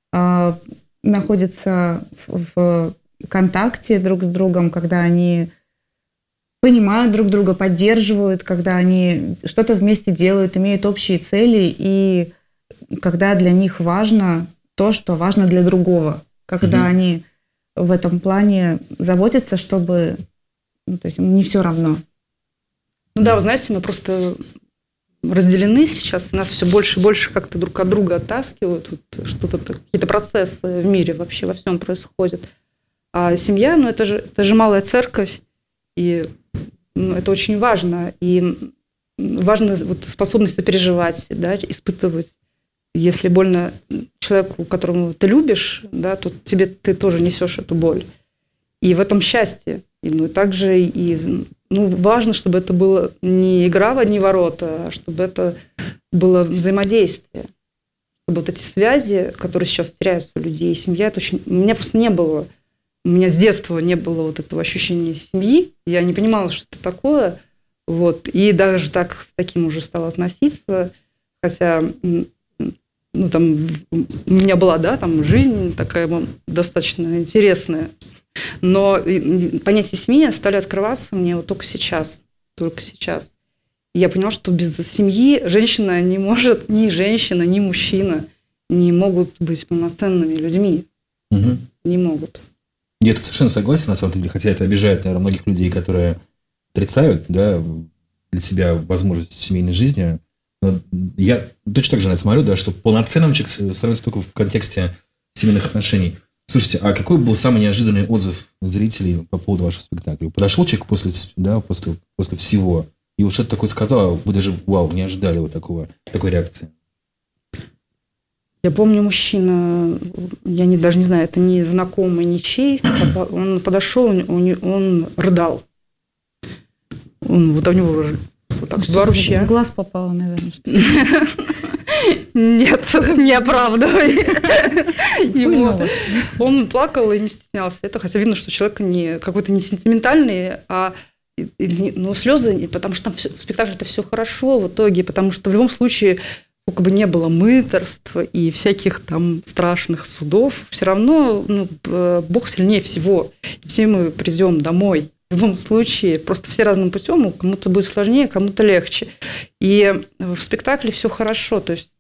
находятся в контакте друг с другом, когда они понимают друг друга, поддерживают, когда они что-то вместе делают, имеют общие цели, и когда для них важно то, что важно для другого, когда они в этом плане заботятся, чтобы то есть не все равно. Да, вы знаете, мы просто разделены сейчас, нас все больше и больше как-то друг от друга оттаскивают, вот что-то, какие-то процессы в мире вообще во всем происходят. А семья, это же малая церковь, и это очень важно. И важно способность сопереживать, да, испытывать. Если больно человеку, которому ты любишь, да, то ты тоже несешь эту боль. И в этом счастье. И также и важно, чтобы это было не игра в одни ворота, а чтобы это было взаимодействие. Чтобы вот эти связи, которые сейчас теряются у людей, семья, это очень... У меня просто не было. У меня с детства не было вот этого ощущения семьи. Я не понимала, что это такое. Вот. И даже так с таким уже стала относиться. Хотя там у меня была, да, там жизнь такая достаточно интересная, но понятия семьи стали открываться мне вот только сейчас. И я поняла, что без семьи женщина не может, ни женщина, ни мужчина не могут быть полноценными людьми. Угу. Не могут. Я тут совершенно согласен, на самом деле, хотя это обижает, наверное, многих людей, которые отрицают, да, для себя возможность семейной жизни. Но я точно так же на это смотрю, да, что полноценным человек становится только в контексте семейных отношений. Слушайте, а какой был самый неожиданный отзыв зрителей по поводу вашего спектакля? Подошел человек после всего, и вот что-то такое сказал, вы даже, не ожидали вот такой реакции. Я помню, мужчина, даже не знаю, это не знакомый ничей, он подошел, он рыдал. У него вот так два ручья. В глаз попало, наверное. Нет, не оправдывай. Он плакал и не стеснялся. Это, хотя видно, что человек какой-то не сентиментальный, слезы, потому что там в спектакле это все хорошо в итоге, потому что в любом случае, сколько бы не было мытарств и всяких там страшных судов, все равно Бог сильнее всего. И все мы придем домой. В любом случае, просто все разным путем, кому-то будет сложнее, кому-то легче. И в спектакле все хорошо, то есть,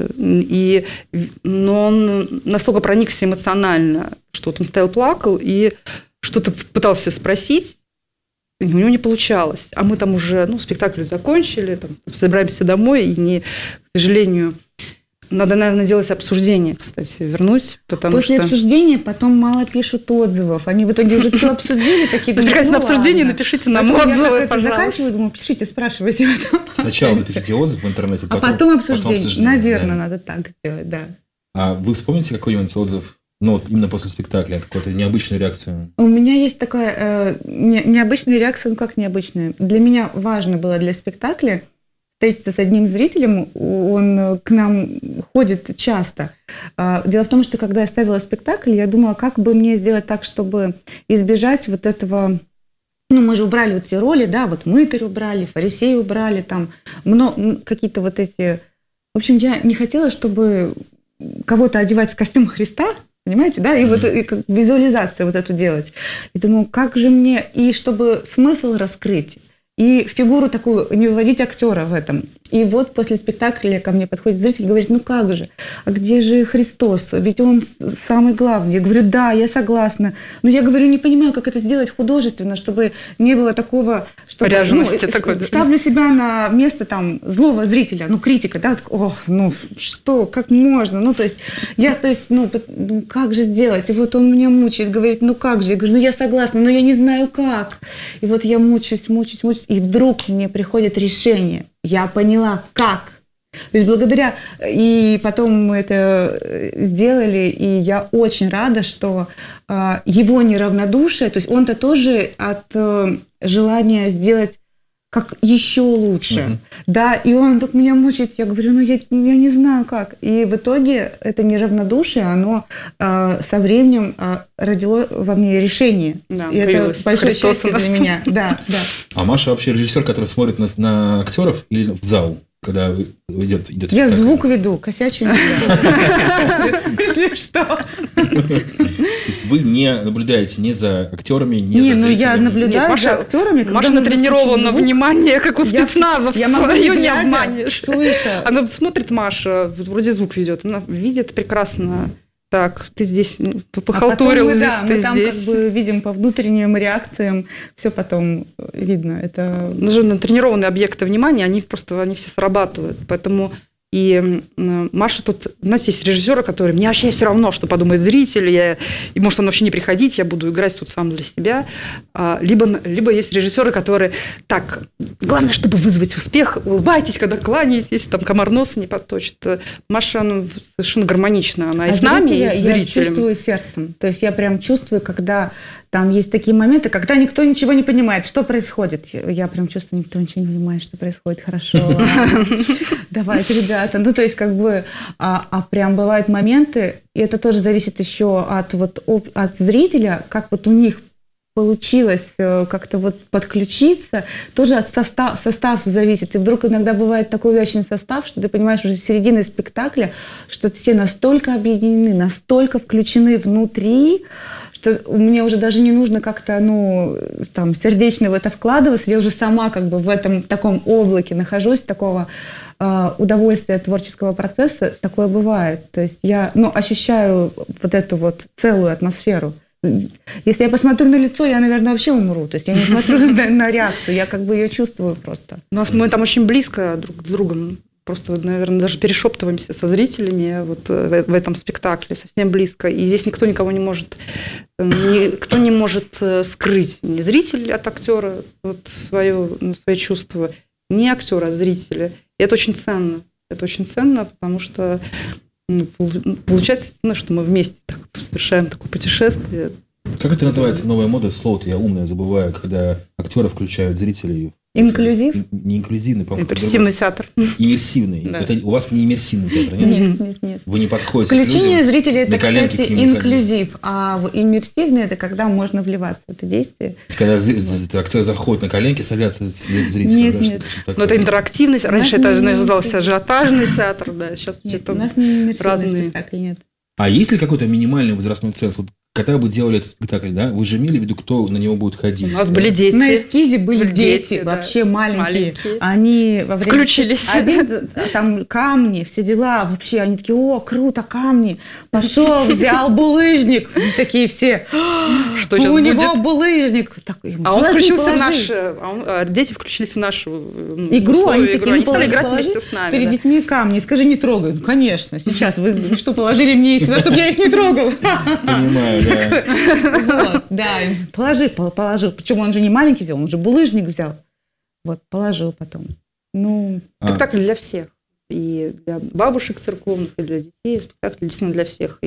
но он настолько проникся эмоционально, что вот он стоял, плакал и что-то пытался спросить, и у него не получалось. А мы там уже, спектакль закончили, там, собираемся домой, и, к сожалению, надо, наверное, делать обсуждение, кстати, вернуть, потому После обсуждения потом мало пишут отзывов. Они в итоге уже все обсудили, такие говорят, приходите на обсуждение, напишите нам отзывы, пожалуйста. Заканчиваю, думаю, пишите, спрашивайте. Сначала напишите отзыв в интернете, потом обсуждение. Наверное, надо так сделать, да. А вы вспомните какой-нибудь отзыв, именно после спектакля, какую-то необычную реакцию? У меня есть такая необычная реакция, как необычная. Для меня важно было для спектакля встретиться с одним зрителем, он к нам ходит часто. Дело в том, что когда я ставила спектакль, я думала, как бы мне сделать так, чтобы избежать вот этого... мы же убрали вот эти роли, да, вот мытарь убрали, фарисей убрали, там какие-то вот эти... В общем, я не хотела, чтобы кого-то одевать в костюм Христа, понимаете, да, и вот и визуализацию вот эту делать. И думаю, как же мне... И чтобы смысл раскрыть, и фигуру такую, не выводить актера в этом. И вот после спектакля ко мне подходит зритель и говорит, как же, а где же Христос? Ведь он самый главный. Я говорю, да, я согласна. Но я говорю, не понимаю, как это сделать художественно, чтобы не было такого... Чтобы, ряжености такой. Ставлю себя на место там злого зрителя, критика, да, что, как можно? Как же сделать? И вот он меня мучает, говорит, как же? Я говорю, я согласна, но я не знаю как. И вот я мучаюсь, и вдруг мне приходит решение. Я поняла, как. То есть благодаря... И потом мы это сделали, и я очень рада, что его неравнодушие, то есть он-то тоже от желания сделать как еще лучше. Да, и он так меня мучает, я говорю, я не знаю как. И в итоге это неравнодушие, оно со временем родило во мне решение. Да, и это большое счастье для меня. Да. А Маша вообще режиссер, который смотрит на актеров или в зал, когда идет спектакль? Я звук веду, косячу не если что. То есть вы не наблюдаете ни за актерами, ни за зрителями? Я наблюдаю за актерами. Маша натренирована внимание, как у спецназовцев. Ее не обманешь. Она смотрит, Маша, вроде звук ведет, она видит прекрасно. Так, ты здесь похалтурил, здесь, ты там здесь. Как бы видим по внутренним реакциям, все потом видно. Это натренированные объекты внимания, они все срабатывают. Поэтому и Маша тут... У нас есть режиссеры, которые... Мне вообще все равно, что подумает зритель. И может он вообще не приходить, я буду играть тут сам для себя. Либо есть режиссеры, которые... Так, главное, чтобы вызвать успех. Улыбайтесь, когда кланяетесь, там комар носа не подточит. Маша совершенно гармонична. Она и с нами, и с зрителем. Я чувствую сердцем. То есть я прям чувствую, когда... Там есть такие моменты, когда никто ничего не понимает, что происходит. Я прям чувствую, никто ничего не понимает, что происходит. Хорошо. Давайте, ребята. То есть как бы... прям бывают моменты, и это тоже зависит еще от зрителя, как вот у них получилось как-то вот подключиться, тоже от состав зависит. И вдруг иногда бывает такой удачный состав, что ты понимаешь уже с середины спектакля, что все настолько объединены, настолько включены внутри, что мне уже даже не нужно как-то, там, сердечно в это вкладываться, я уже сама как бы в этом таком облаке нахожусь, такого удовольствия от творческого процесса, такое бывает. То есть я, ощущаю вот эту вот целую атмосферу. Если я посмотрю на лицо, я, наверное, вообще умру. То есть я не смотрю на реакцию, я как бы ее чувствую просто. Мы там очень близко друг с другом. Просто, наверное, даже перешептываемся со зрителями вот в этом спектакле, совсем близко. И здесь никто никого не может, никто не может скрыть. Ни зритель от актера вот свои чувства, ни актера от зрителя. И это очень ценно. Это очень ценно, потому что получается, что мы вместе так совершаем такое путешествие. Как это называется, новая мода? Слово-то я умное забываю, когда актеры включают зрителей. Инклюзив? Не инклюзивный, по-моему. Иммерсивный театр. Иммерсивный. Да. Это у вас не иммерсивный театр, нет? Нет. Вы не подходите Включение к людям, зрителей – это, на коленке кстати, к ним инклюзив. А иммерсивный – это когда можно вливаться в это действие. Когда актер заходит на коленки, садятся зрители. Нет. Но это интерактивность. Раньше это назывался ажиотажный театр. Да, сейчас нет, у нас не иммерсивный спектакль, нет. А есть ли какой-то минимальный возрастной ценз? Вот когда вы делали этот спектакль, да, вы же имели в виду, кто на него будет ходить? У нас были дети. На эскизе были дети, да. вообще маленькие. Они во время... Включились. Там камни, все дела. Вообще они такие: о, круто, камни. Пошел, взял булыжник. Они такие все: что сейчас у будет? него булыжник. Он включился в наш... Дети включились в нашу игру. Они стали играть вместе с нами. Перед детьми камни. Скажи, не трогай. Ну, конечно. Сейчас вы что, положили мне их сюда, чтобы я их не трогал? Понимаю, да. Вот, да, положил. Причем он же не маленький взял, он же булыжник взял. Вот, положил потом. Спектакль для всех. И для бабушек церковных, и для детей. Спектакль действительно для всех.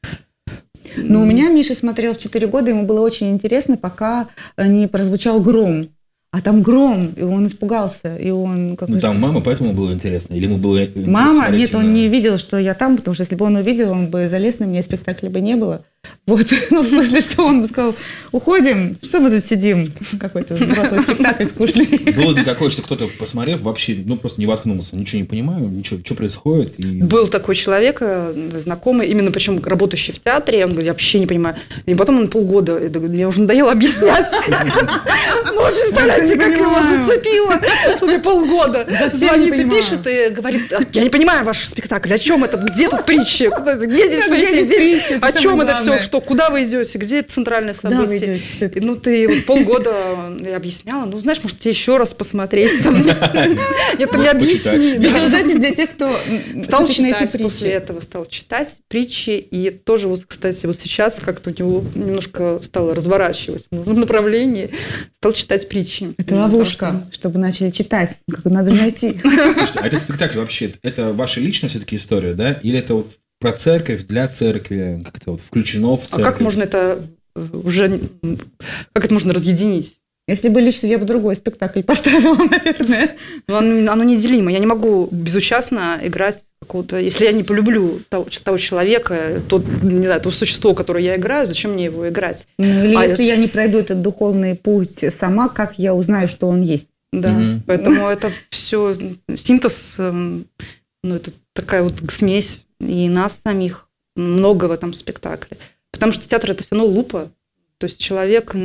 У меня Миша смотрел в 4 года, ему было очень интересно, пока не прозвучал гром. А там гром, и он испугался, и он... там мама, поэтому было интересно? Или ему было интересно? Мама? Нет, он не видел, что я там, потому что если бы он увидел, он бы залез на меня, спектакля бы не было. Вот, в смысле, что он бы сказал: уходим, что мы тут сидим? Какой-то взрослый спектакль скучный. Было ли такое, что кто-то, посмотрев, вообще, просто не воткнулся, ничего не понимаю, ничего, что происходит? Был такой человек, знакомый, именно причем работающий в театре, он говорит: я вообще не понимаю. И потом он полгода, мне уже надоело объяснять. Ну, представляете, как его зацепило, что мне полгода звонит и пишет, и говорит: я не понимаю ваш спектакль, о чем это, где тут притча, где здесь притча, о чем это все, что, куда вы идете, где центральное событие. Ты полгода я объясняла, знаешь, может, тебе еще раз посмотреть. Нет, ты мне объясни. Видеозапись для тех, кто стал читать после этого, стал читать притчи, и тоже, кстати, сейчас как-то у него немножко стало разворачивать в нужном направлении, стал читать притчи. Это ловушка, чтобы начали читать, как надо найти. Слушайте, а этот спектакль вообще, это ваша личная все-таки история, да? Или это вот про церковь, для церкви, как-то вот включено в церковь? А как можно это уже, как это можно разъединить? Если бы лично, я бы другой спектакль поставила, наверное. Оно неделимо. Я не могу безучастно играть какого-то... Если я не полюблю того человека, то существо, которое я играю, зачем мне его играть? Или если я не пройду этот духовный путь сама, как я узнаю, что он есть? Да, поэтому это все синтез, это такая вот смесь и нас самих, много в этом спектакле. Потому что театр – это все равно лупа. То есть человек...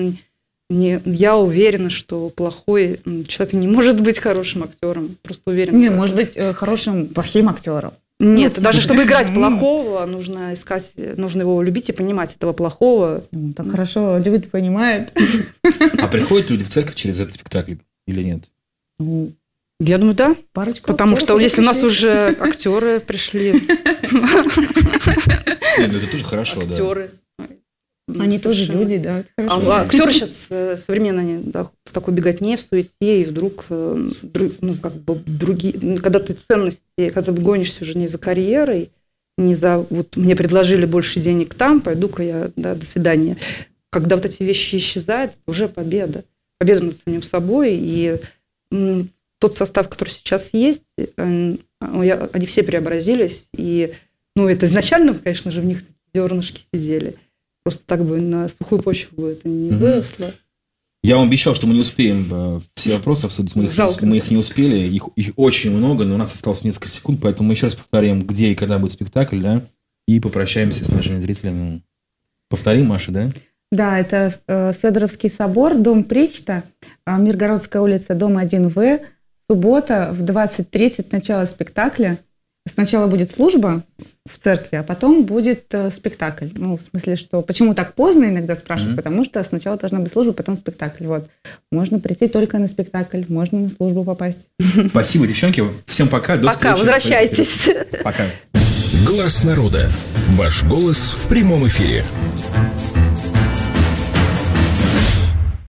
Я уверена, что плохой человек не может быть хорошим актером. Просто уверена. Не, может быть хорошим, плохим актером. Нет, даже чтобы играть плохого, нужно искать, нужно его любить и понимать этого плохого. Так хорошо любит и понимает. А приходят люди в церковь через этот спектакль или нет? Я думаю, да. Парочку. Потому что если у нас уже актеры пришли. Это тоже хорошо, да. Актеры. Они тоже люди, да. Актеры сейчас современные, да, в такой беготне, в суете, и вдруг, другие, когда ты ценности, когда ты гонишься уже не за карьерой, не за мне предложили больше денег там, пойду-ка я, до свидания. Когда вот эти вещи исчезают, уже победа. Победа над самим собой, и тот состав, который сейчас есть, они все преобразились, и это изначально, конечно же, в них зернышки сидели. просто так бы на сухую почву бы это не выросло. Я вам обещал, что мы не успеем все вопросы обсудить. Мы их не успели. Их очень много, но у нас осталось несколько секунд. Поэтому мы еще раз повторим, где и когда будет спектакль, да? И попрощаемся с нашими зрителями. Повторим, Маша, да? Да, это Федоровский собор, дом Причта, Миргородская улица, дом 1В. Суббота в 20:30 начало спектакля. Сначала будет служба в церкви, а потом будет спектакль. Ну, в смысле, что... Почему так поздно, иногда спрашивают, потому что сначала должна быть служба, потом спектакль. Вот. Можно прийти только на спектакль, можно на службу попасть. Спасибо, девчонки. Всем пока. До встречи. Пока, возвращайтесь. Пока. Глаз народа. Ваш голос в прямом эфире.